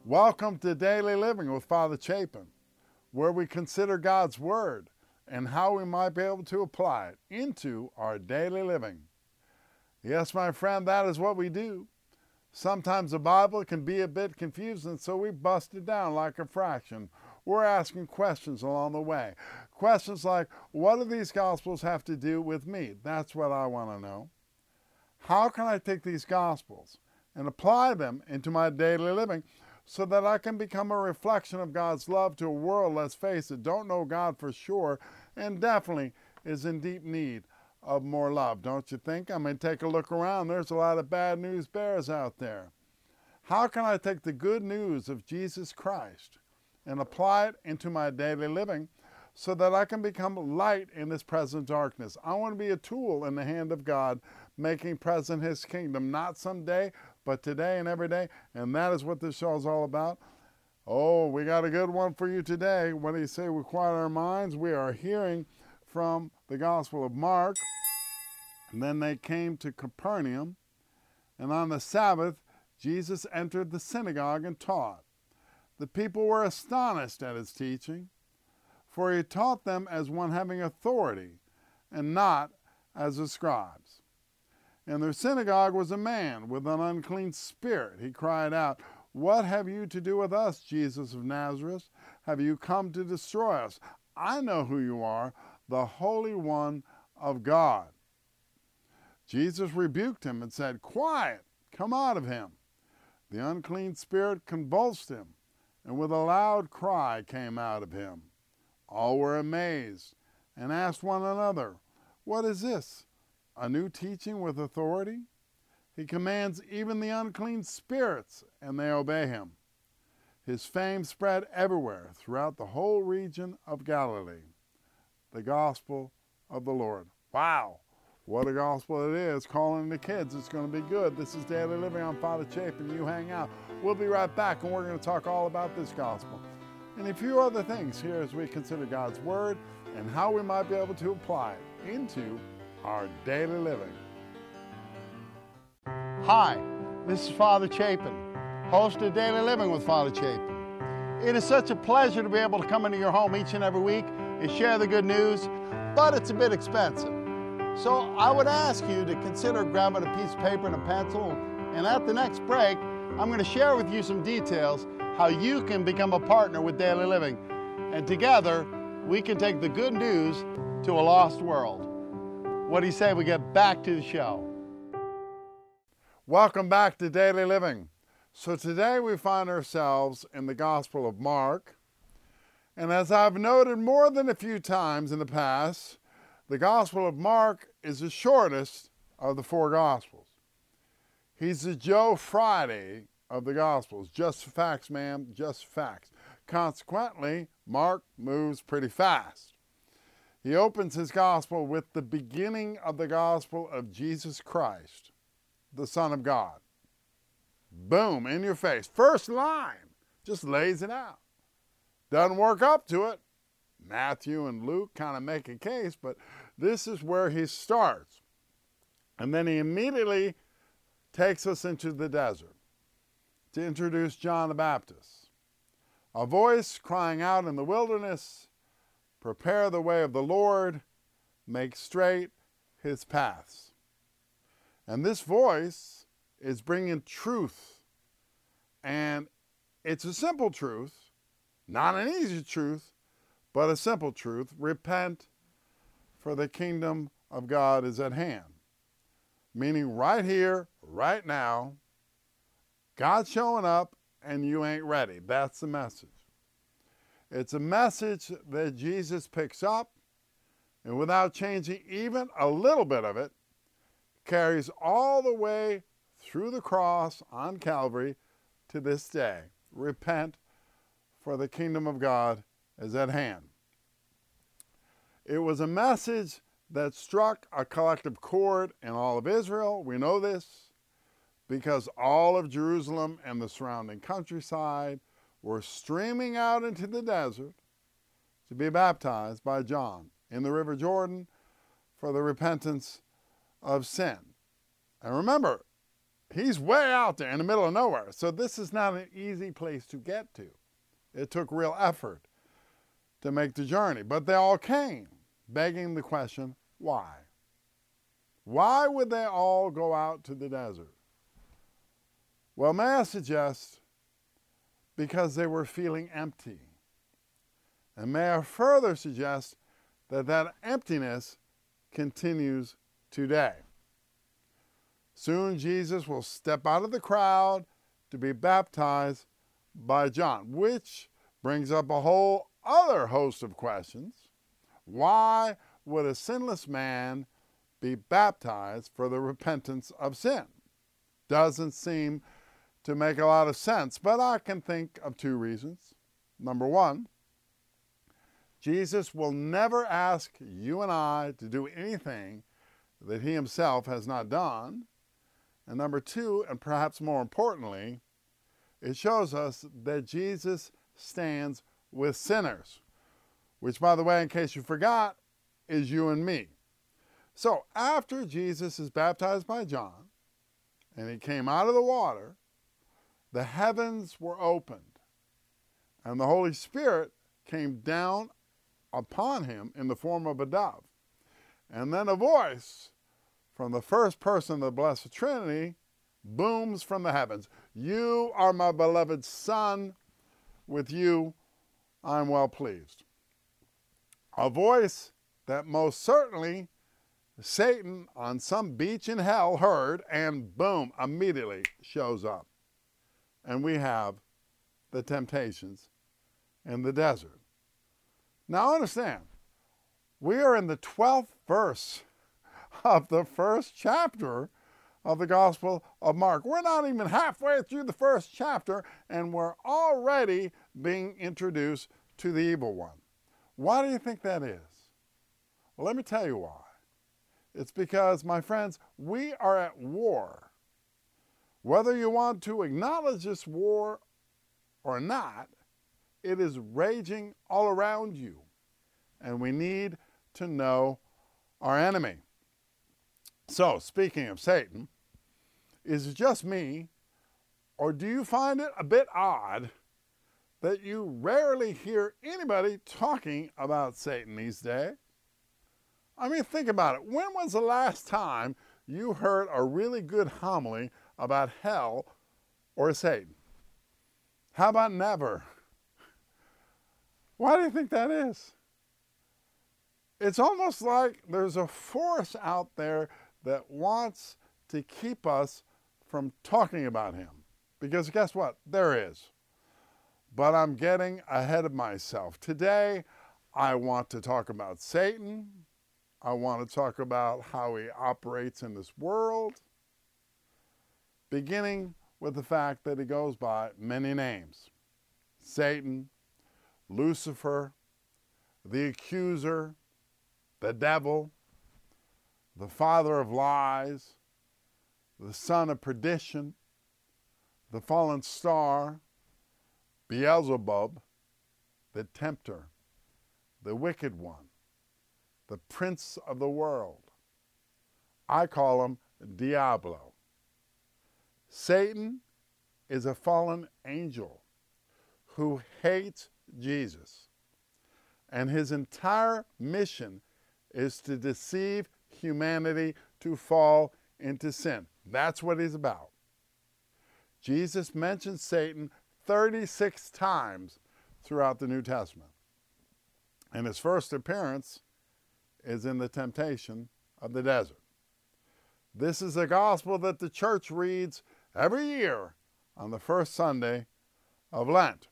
Welcome to Daily Living with Father Chapin, where we consider God's Word and how we might be able to apply it into our daily living. Yes, my friend, that is what we do. Sometimes the Bible can be a bit confusing, so we bust it down like a fraction. We're asking questions along the way. Questions like, what do these Gospels have to do with me? That's what I want to know. How can I take these Gospels and apply them into my daily living so that I can become a reflection of God's love to a world, let's face it, don't know God for sure, and definitely is in deep need of more love, don't you think? I mean, take a look around. There's a lot of bad news bears out there. How can I take the good news of Jesus Christ and apply it into my daily living so that I can become light in this present darkness? I want to be a tool in the hand of God, making present His kingdom, not someday, but today and every day, and that is what this show is all about. Oh, we got a good one for you today. When you say we quiet our minds, we are hearing from the Gospel of Mark. And then they came to Capernaum, and on the Sabbath, Jesus entered the synagogue and taught. The people were astonished at his teaching, for he taught them as one having authority, and not as the scribes. In their synagogue was a man with an unclean spirit. He cried out, "What have you to do with us, Jesus of Nazareth? Have you come to destroy us? I know who you are, the Holy One of God." Jesus rebuked him and said, "Quiet, come out of him." The unclean spirit convulsed him, and with a loud cry came out of him. All were amazed and asked one another, "What is this? A new teaching with authority? He commands even the unclean spirits, and they obey him." His fame spread everywhere throughout the whole region of Galilee. The Gospel of the Lord. Wow, what a gospel it is. Calling the kids, it's going to be good. This is Daily Living. I'm Father Chapin. You hang out. We'll be right back, and we're going to talk all about this gospel and a few other things here as we consider God's Word and how we might be able to apply it into our daily living. Hi, this is Father Chapin, host of Daily Living with Father Chapin. It is such a pleasure to be able to come into your home each and every week and share the good news, but it's a bit expensive. So I would ask you to consider grabbing a piece of paper and a pencil, and at the next break, I'm going to share with you some details how you can become a partner with Daily Living, and together we can take the good news to a lost world. What do you say we get back to the show? Welcome back to Daily Living. So today we find ourselves in the Gospel of Mark. And as I've noted more than a few times in the past, the Gospel of Mark is the shortest of the four Gospels. He's the Joe Friday of the Gospels. Just facts, ma'am, just facts. Consequently, Mark moves pretty fast. He opens his gospel with the beginning of the gospel of Jesus Christ, the Son of God. Boom, in your face. First line, just lays it out. Doesn't work up to it. Matthew and Luke kind of make a case, but this is where he starts. And then he immediately takes us into the desert to introduce John the Baptist. A voice crying out in the wilderness, "Prepare the way of the Lord, make straight his paths." And this voice is bringing truth. And it's a simple truth, not an easy truth, but a simple truth. Repent, for the kingdom of God is at hand. Meaning right here, right now, God's showing up and you ain't ready. That's the message. It's a message that Jesus picks up and without changing even a little bit of it, carries all the way through the cross on Calvary to this day. Repent, for the kingdom of God is at hand. It was a message that struck a collective chord in all of Israel. We know this because all of Jerusalem and the surrounding countryside were streaming out into the desert to be baptized by John in the River Jordan for the repentance of sin. And remember, He's way out there in the middle of nowhere. So this is not an easy place to get to. It took real effort to make the journey. But they all came, begging the question, why? Why would they all go out to the desert? Well, may I suggest, because they were feeling empty. And may I further suggest that that emptiness continues today. Soon Jesus will step out of the crowd to be baptized by John, which brings up a whole other host of questions. Why would a sinless man be baptized for the repentance of sin? Doesn't seem to make a lot of sense, but I can think of two reasons. Number one, Jesus will never ask you and I to do anything that he himself has not done. And number two, and perhaps more importantly, it shows us that Jesus stands with sinners, which, by the way, in case you forgot, is you and me. So after Jesus is baptized by John and he came out of the water, the heavens were opened and the Holy Spirit came down upon him in the form of a dove. And then a voice from the first person of the Blessed Trinity booms from the heavens. You are my beloved Son. With you I'm well pleased. A voice that most certainly Satan on some beach in hell heard, and boom, immediately shows up. And we have the temptations in the desert. Now understand, we are in the 12th verse of the first chapter of the Gospel of Mark. We're not even halfway through the first chapter, and we're already being introduced to the evil one. Why do you think that is? Well, let me tell you why. It's because, my friends, we are at war. Whether you want to acknowledge this war or not, it is raging all around you. And we need to know our enemy. So, speaking of Satan, is it just me, or do you find it a bit odd that you rarely hear anybody talking about Satan these days? I mean, think about it. When was the last time you heard a really good homily about hell or Satan? How about never? Why do you think that is? It's almost like there's a force out there that wants to keep us from talking about him. Because guess what? There is. But I'm getting ahead of myself. Today, I want to talk about Satan. I want to talk about how he operates in this world, beginning with the fact that he goes by many names. Satan, Lucifer, the accuser, the devil, the father of lies, the son of perdition, the fallen star, Beelzebub, the tempter, the wicked one, the prince of the world. I call him Diablo. Satan is a fallen angel who hates Jesus, and his entire mission is to deceive humanity to fall into sin. That's what he's about. Jesus mentions Satan 36 times throughout the New Testament. And his first appearance is in the temptation of the desert. This is a gospel that the church reads every year on the first Sunday of Lent.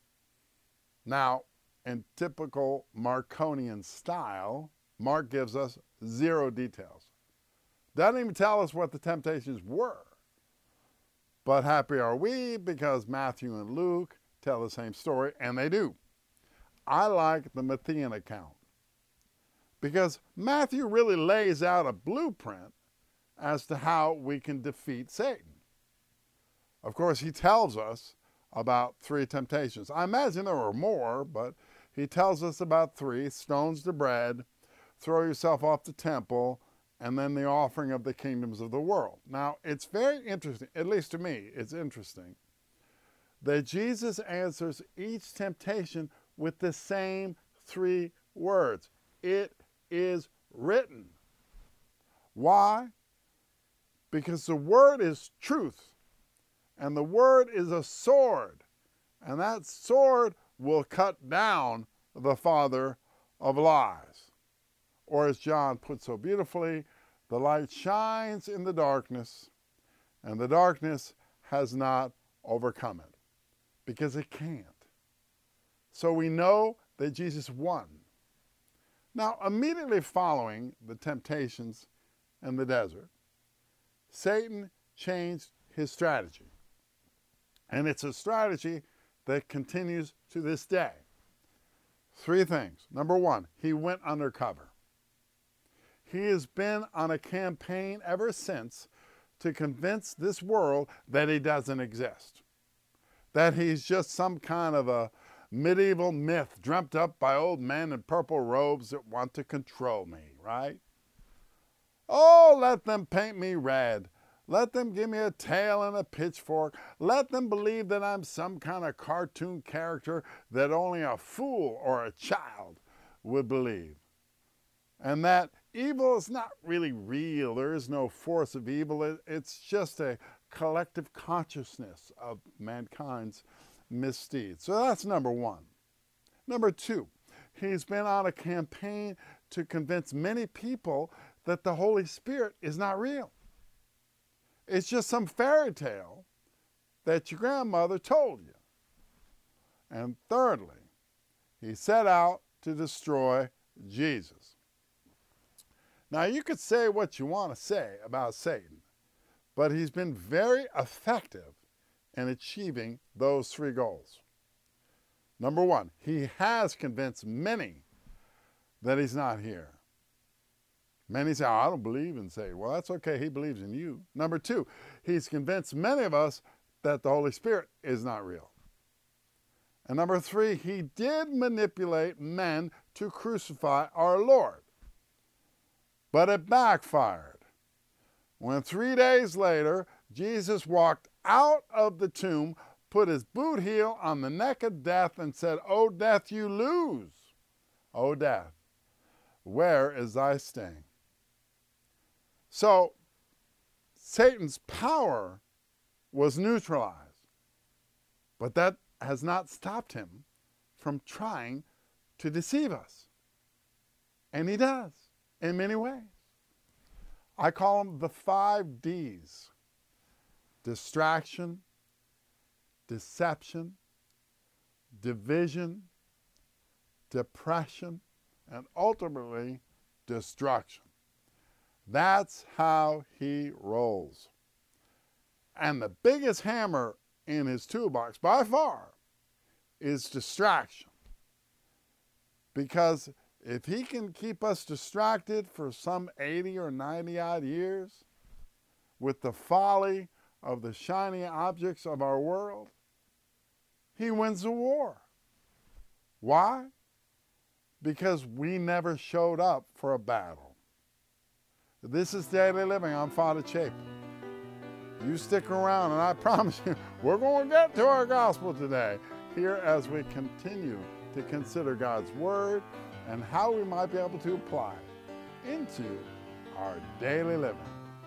Now, in typical Marconian style, Mark gives us 0 details. Doesn't even tell us what the temptations were. But happy are we because Matthew and Luke tell the same story, and they do. I like the Matthean account because Matthew really lays out a blueprint as to how we can defeat Satan. Of course, he tells us about 3 temptations. I imagine there were more, but he tells us about 3: stones to bread, throw yourself off the temple, and then the offering of the kingdoms of the world. Now, it's very interesting, at least to me, it's interesting, that Jesus answers each temptation with the same 3 words. It is written. Why? Because the word is truth, and the word is a sword, and that sword will cut down the father of lies. Or as John puts so beautifully, the light shines in the darkness, and the darkness has not overcome it, because it can't. So we know that Jesus won. Now, immediately following the temptations in the desert, Satan changed his strategy. And it's a strategy that continues to this day. 3 things. Number 1, he went undercover. He has been on a campaign ever since to convince this world that he doesn't exist, that he's just some kind of a medieval myth dreamt up by old men in purple robes that want to control me, right? Oh, let them paint me red. Let them give me a tail and a pitchfork. Let them believe that I'm some kind of cartoon character that only a fool or a child would believe. And that evil is not really real. There is no force of evil. It's just a collective consciousness of mankind's misdeeds. So that's number 1. Number 2, he's been on a campaign to convince many people that the Holy Spirit is not real. It's just some fairy tale that your grandmother told you. And thirdly, he set out to destroy Jesus. Now, you could say what you want to say about Satan, but he's been very effective in achieving those 3 goals. Number 1, he has convinced many that he's not here. Many say, oh, I don't believe in Satan. Well, that's okay. He believes in you. Number 2, he's convinced many of us that the Holy Spirit is not real. And number 3, he did manipulate men to crucify our Lord. But it backfired. When 3 days later, Jesus walked out of the tomb, put his boot heel on the neck of death, and said, O death, you lose. O death, where is thy sting? So, Satan's power was neutralized, but that has not stopped him from trying to deceive us. And he does, in many ways. I call them the 5 Ds: distraction, deception, division, depression, and ultimately destruction. That's how he rolls. And the biggest hammer in his toolbox, by far, is distraction. Because if he can keep us distracted for some 80 or 90 odd years with the folly of the shiny objects of our world, he wins the war. Why? Because we never showed up for a battle. This is Daily Living. I'm Father Chapin. You stick around, and I promise you, we're going to get to our gospel today, here as we continue to consider God's Word and how we might be able to apply it into our daily living.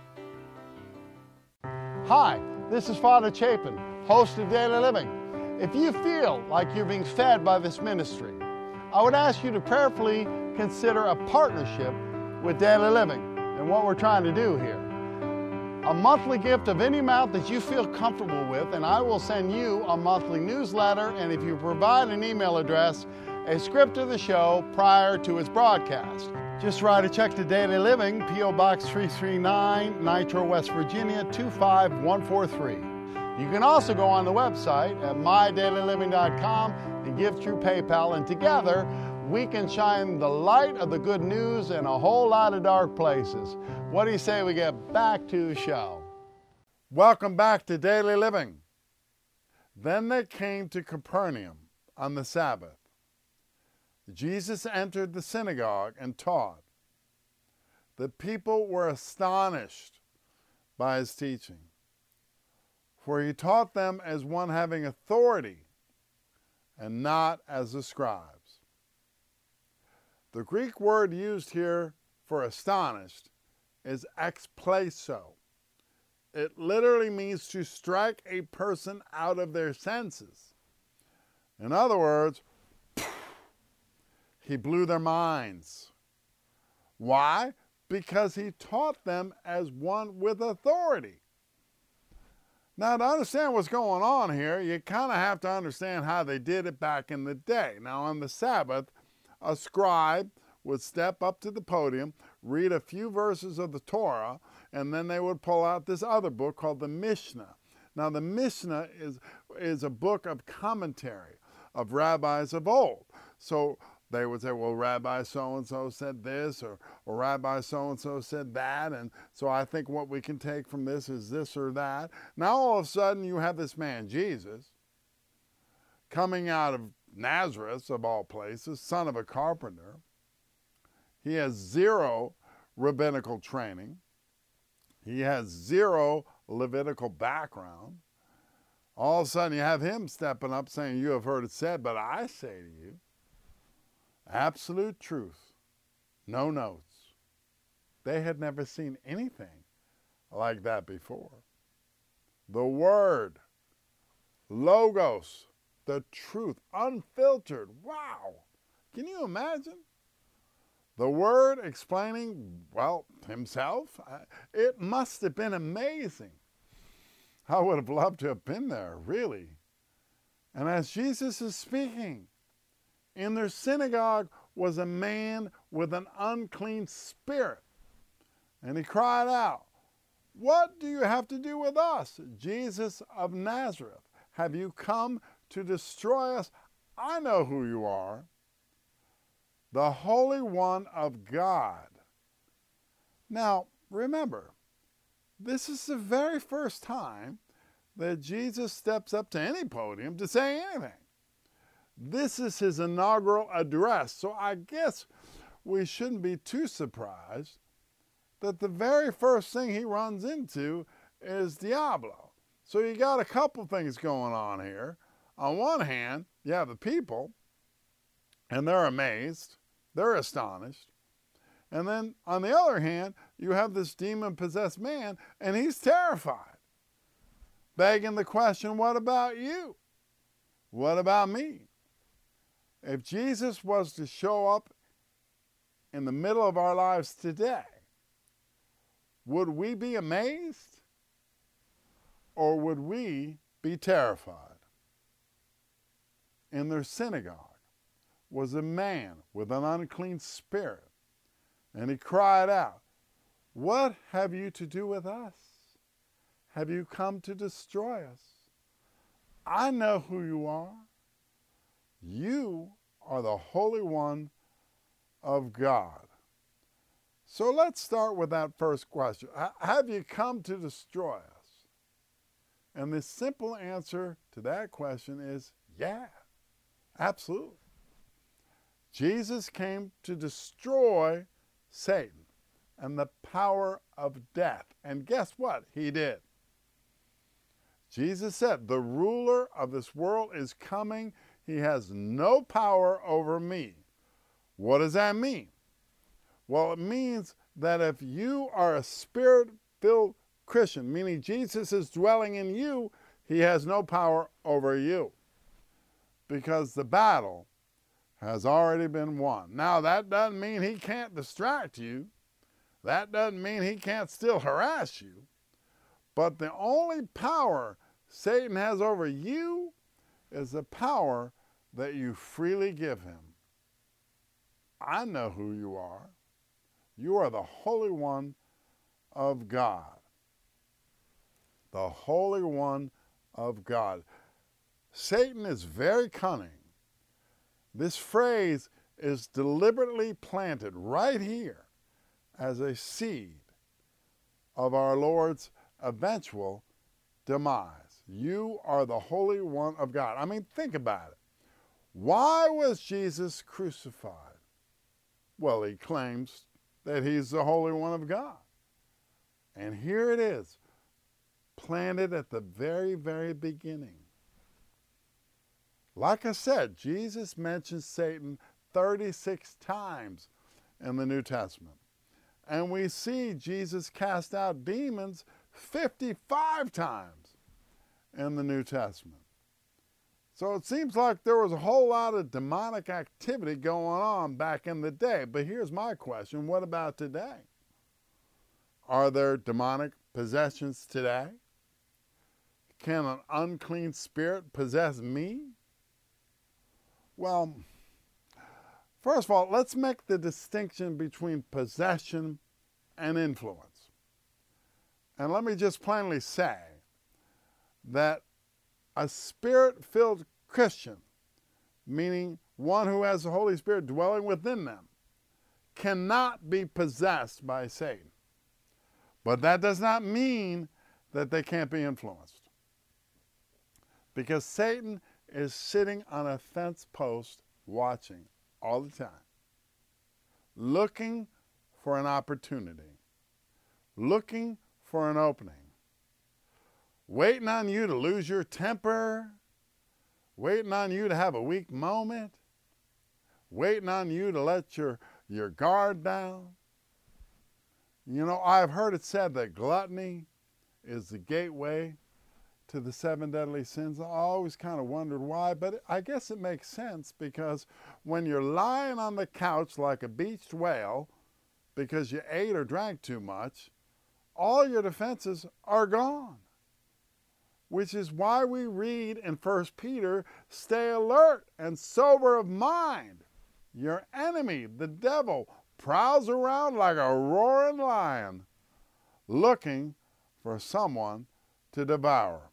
Hi, this is Father Chapin, host of Daily Living. If you feel like you're being fed by this ministry, I would ask you to prayerfully consider a partnership with Daily Living and what we're trying to do here. A monthly gift of any amount that you feel comfortable with, and I will send you a monthly newsletter, and if you provide an email address, a script of the show prior to its broadcast. Just write a check to Daily Living, P.O. Box 339, Nitro, West Virginia 25143. You can also go on the website at mydailyliving.com and give through PayPal, and together we can shine the light of the good news in a whole lot of dark places. What do you say we get back to the show? Welcome back to Daily Living. Then they came to Capernaum on the Sabbath. Jesus entered the synagogue and taught. The people were astonished by his teaching, for he taught them as one having authority and not as the scribes. The Greek word used here for astonished is ekpleso. It literally means to strike a person out of their senses. In other words, he blew their minds. Why? Because he taught them as one with authority. Now, to understand what's going on here, you kind of have to understand how they did it back in the day. Now, on the Sabbath, a scribe would step up to the podium, read a few verses of the Torah, and then they would pull out this other book called the Mishnah. Now, the Mishnah is a book of commentary of rabbis of old. So they would say, well, Rabbi so-and-so said this, or Rabbi so-and-so said that, and so I think what we can take from this is this or that. Now, all of a sudden, you have this man, Jesus, coming out of Nazareth, of all places, son of a carpenter. He has zero rabbinical training. He has zero Levitical background. All of a sudden, you have him stepping up saying, you have heard it said, but I say to you, absolute truth, no notes. They had never seen anything like that before. The Word, Logos, the truth, unfiltered. Wow! Can you imagine? The Word explaining, well, himself. It must have been amazing. I would have loved to have been there, really. And as Jesus is speaking, in their synagogue was a man with an unclean spirit. And he cried out, "What do you have to do with us, Jesus of Nazareth? Have you come to destroy us? I know who you are, the Holy One of God." Now, remember, this is the very first time that Jesus steps up to any podium to say anything. This is his inaugural address, so I guess we shouldn't be too surprised that the very first thing he runs into is Diablo. So you got a couple things going on here. On one hand, you have the people, and they're amazed, they're astonished. And then on the other hand, you have this demon-possessed man, and he's terrified, begging the question, what about you? What about me? If Jesus was to show up in the middle of our lives today, would we be amazed or would we be terrified? In their synagogue was a man with an unclean spirit, and he cried out, "What have you to do with us? Have you come to destroy us? I know who you are. You are the Holy One of God." So let's start with that first question. Have you come to destroy us? And the simple answer to that question is yeah, absolutely. Jesus came to destroy Satan and the power of death. And guess what? He did. Jesus said, "The ruler of this world is coming. He has no power over me." What does that mean? Well, it means that if you are a spirit-filled Christian, meaning Jesus is dwelling in you, he has no power over you, because the battle has already been won. Now, that doesn't mean he can't distract you. That doesn't mean he can't still harass you. But the only power Satan has over you is the power that you freely give him. I know who you are. You are the Holy One of God. The Holy One of God. Satan is very cunning. This phrase is deliberately planted right here as a seed of our Lord's eventual demise. You are the Holy One of God. I mean, think about it. Why was Jesus crucified? Well, he claims that he's the Holy One of God. And here it is, planted at the very, very beginning. Like I said, Jesus mentions Satan 36 times in the New Testament. And we see Jesus cast out demons 55 times in the New Testament. So it seems like there was a whole lot of demonic activity going on back in the day. But here's my question, what about today? Are there demonic possessions today? Can an unclean spirit possess me? Well, first of all, let's make the distinction between possession and influence. And let me just plainly say that a spirit-filled Christian, meaning one who has the Holy Spirit dwelling within them, cannot be possessed by Satan. But that does not mean that they can't be influenced. Because Satan is sitting on a fence post watching all the time, looking for an opportunity, looking for an opening, waiting on you to lose your temper, waiting on you to have a weak moment, waiting on you to let your guard down. You know, I've heard it said that gluttony is the gateway to the 7 deadly sins. I always kind of wondered why, but I guess it makes sense because when you're lying on the couch like a beached whale because you ate or drank too much, all your defenses are gone. Which is why we read in 1 Peter, stay alert and sober of mind. Your enemy, the devil, prowls around like a roaring lion, looking for someone to devour.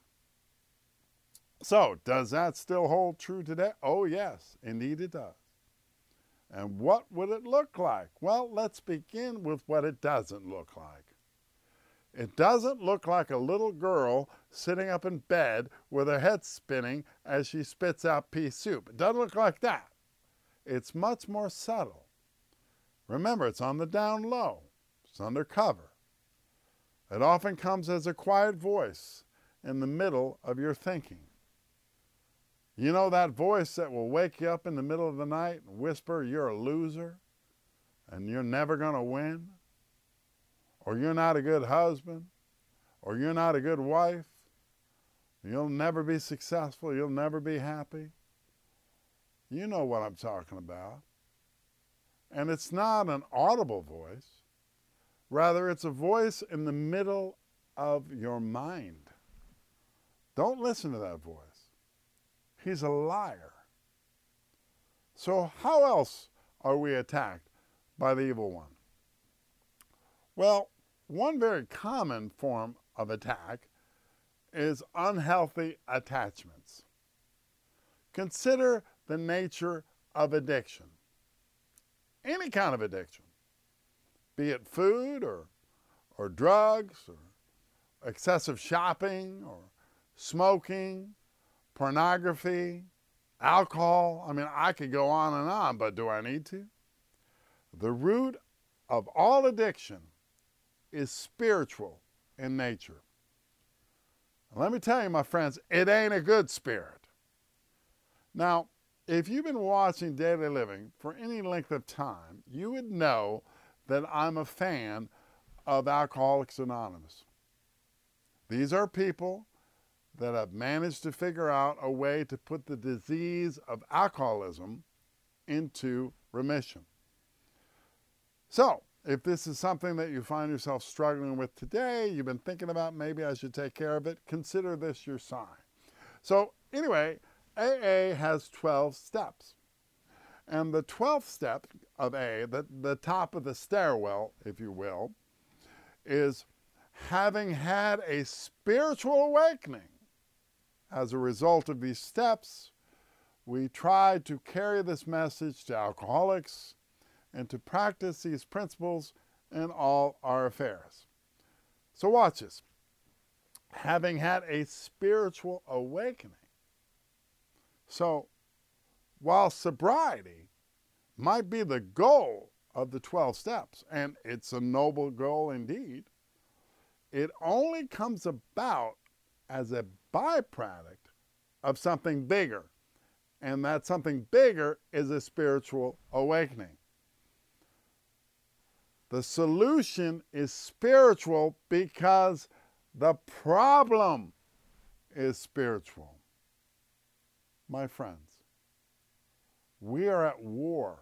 So, does that still hold true today? Oh yes, indeed it does. And what would it look like? Well, let's begin with what it doesn't look like. It doesn't look like a little girl sitting up in bed with her head spinning as she spits out pea soup. It doesn't look like that. It's much more subtle. Remember, it's on the down low. It's undercover. It often comes as a quiet voice in the middle of your thinking. You know that voice that will wake you up in the middle of the night and whisper you're a loser and you're never going to win? Or you're not a good husband, or you're not a good wife, you'll never be successful, you'll never be happy. You know what I'm talking about. And it's not an audible voice. Rather, it's a voice in the middle of your mind. Don't listen to that voice. He's a liar. So how else are we attacked by the evil one? Well, one very common form of attack is unhealthy attachments. Consider the nature of addiction. Any kind of addiction, be it food or drugs or excessive shopping or smoking, pornography, alcohol. I mean, I could go on, but do I need to? The root of all addiction is spiritual in nature. Let me tell you, my friends, it ain't a good spirit. Now, if you've been watching Daily Living for any length of time, you would know that I'm a fan of Alcoholics Anonymous. These are people that have managed to figure out a way to put the disease of alcoholism into remission. So, if this is something that you find yourself struggling with today, you've been thinking about maybe I should take care of it, consider this your sign. So anyway, AA has 12 steps. And the 12th step of AA, the top of the stairwell, if you will, is having had a spiritual awakening. As a result of these steps, we try to carry this message to alcoholics and to practice these principles in all our affairs. So watch this. Having had a spiritual awakening. So while sobriety might be the goal of the 12 steps, and it's a noble goal indeed. It only comes about as a byproduct of something bigger, and that something bigger is a spiritual awakening. The solution is spiritual because the problem is spiritual. My friends, we are at war,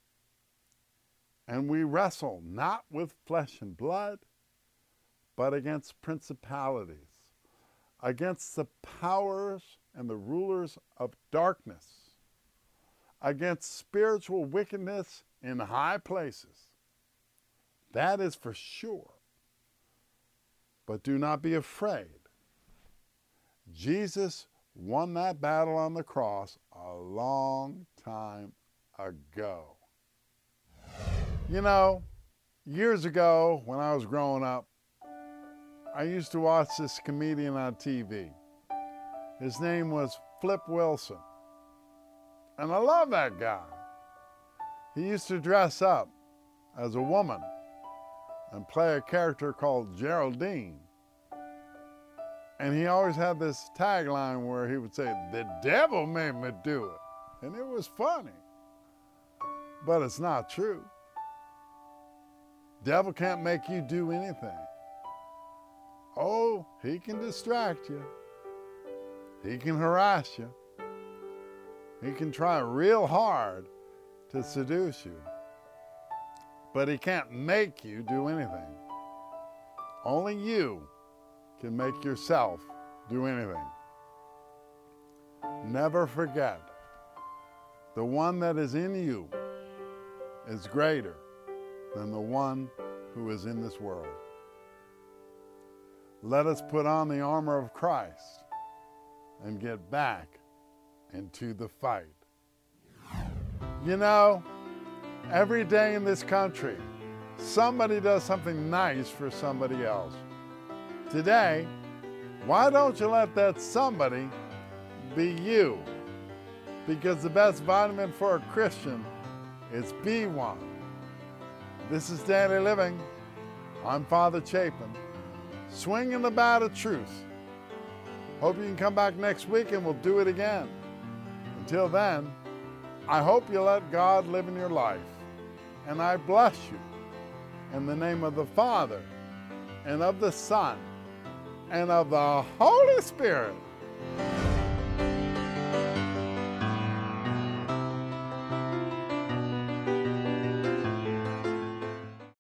and we wrestle not with flesh and blood, but against principalities, against the powers and the rulers of darkness, against spiritual wickedness in high places. That is for sure. But do not be afraid. Jesus won that battle on the cross a long time ago. You know, years ago when I was growing up, I used to watch this comedian on TV. His name was Flip Wilson. And I love that guy. He used to dress up as a woman and play a character called Geraldine. And he always had this tagline where he would say, "The devil made me do it." And it was funny. But it's not true. Devil can't make you do anything. Oh, he can distract you. He can harass you. He can try real hard to seduce you. But he can't make you do anything. Only you can make yourself do anything. Never forget, the one that is in you is greater than the one who is in this world. Let us put on the armor of Christ and get back into the fight. You know, every day in this country, somebody does something nice for somebody else. Today, why don't you let that somebody be you? Because the best vitamin for a Christian is B1. This is Daily Living. I'm Father Chapin, swinging the bat of truth. Hope you can come back next week and we'll do it again. Until then, I hope you let God live in your life. And I bless you in the name of the Father, and of the Son, and of the Holy Spirit.